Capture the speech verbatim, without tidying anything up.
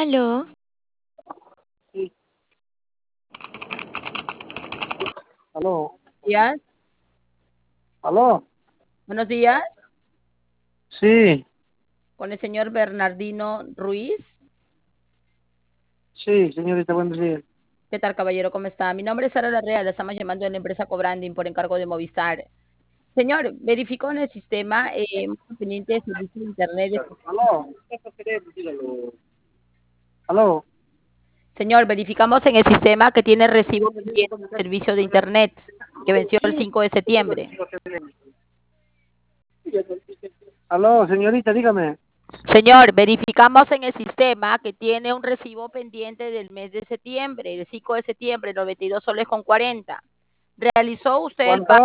Aló, Sí. Aló, días. aló, Buenos días, sí, con el señor Bernardino Ruiz. sí, señorita, buenos días. ¿Qué tal, caballero? ¿Cómo está? Mi nombre es Sara Larrea, le estamos llamando de la empresa Cobranding por encargo de Movistar. Señor, verificó en el sistema eh, un conveniente de servicio de internet. Aló, aló, Señor, verificamos en el sistema que tiene recibo pendiente de servicio de internet que venció el cinco de septiembre. aló, señorita, dígame. Señor, verificamos en el sistema que tiene un recibo pendiente del mes de septiembre, el cinco de septiembre, noventa y dos soles con cuarenta. ¿Realizó usted el ¿Cuánto? pago?